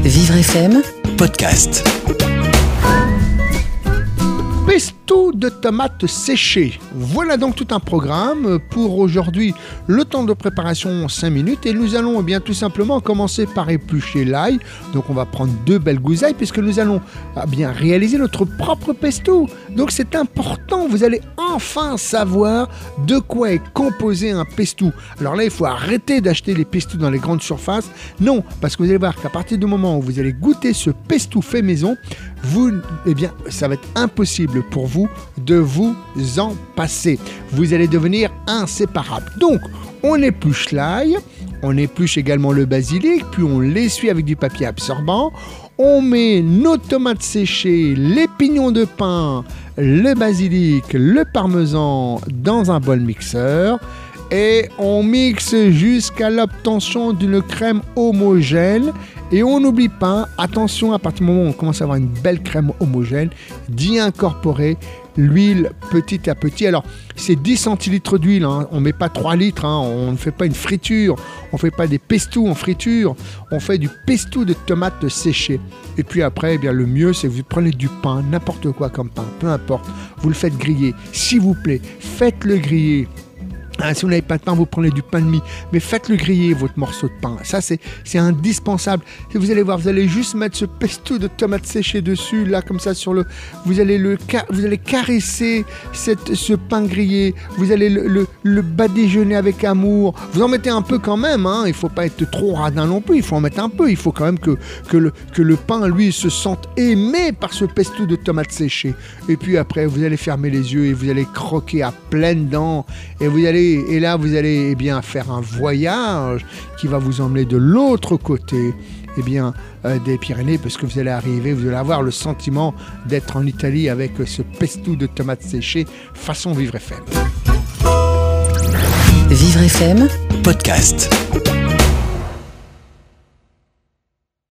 Vivre FM Podcast. Pesto de tomates séchées. Voilà donc tout un programme pour aujourd'hui. Le temps de préparation 5 minutes et nous allons tout simplement commencer par éplucher l'ail. Donc on va prendre 2 belles gousses d'ail puisque nous allons réaliser notre propre pesto. Donc c'est important, vous allez enfin savoir de quoi est composé un pesto. Alors là il faut arrêter d'acheter les pestos dans les grandes surfaces. Non, parce que vous allez voir qu'à partir du moment où vous allez goûter ce pesto fait maison, ça va être impossible pour vous de vous en passer. Vous allez devenir inséparables. Donc, on épluche l'ail, on épluche également le basilic, puis on l'essuie avec du papier absorbant. On met nos tomates séchées, les pignons de pain, le basilic, le parmesan dans un bol mixeur. Et on mixe jusqu'à l'obtention d'une crème homogène. Et on n'oublie pas, attention, à partir du moment où on commence à avoir une belle crème homogène, d'y incorporer l'huile petit à petit. Alors, c'est 10 centilitres d'huile, on ne met pas 3 litres, on ne fait pas une friture, on ne fait pas des pestos en friture, on fait du pesto de tomates séchées. Et puis après, le mieux, c'est que vous prenez du pain, n'importe quoi comme pain, peu importe, vous le faites griller. S'il vous plaît, faites-le griller. Si vous n'avez pas de pain, vous prenez du pain de mie, mais faites-le griller, votre morceau de pain. Ça, c'est indispensable. Et vous allez voir, vous allez juste mettre ce pesto de tomates séchées dessus, là, comme ça, vous allez caresser ce pain grillé. Vous allez le badigeonner avec amour. Vous en mettez un peu quand même, Il ne faut pas être trop radin non plus. Il faut en mettre un peu. Il faut quand même que le pain, lui, se sente aimé par ce pesto de tomates séchées. Et puis après, vous allez fermer les yeux et vous allez croquer à pleines dents. Et là, vous allez faire un voyage qui va vous emmener de l'autre côté des Pyrénées, parce que vous allez avoir le sentiment d'être en Italie avec ce pesto de tomates séchées façon Vivre FM. Vivre FM Podcast.